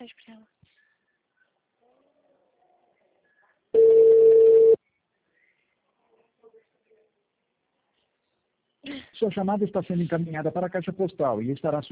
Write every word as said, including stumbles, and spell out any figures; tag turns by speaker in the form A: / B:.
A: mensagem para ela.
B: Sua chamada está sendo encaminhada para a caixa postal e estará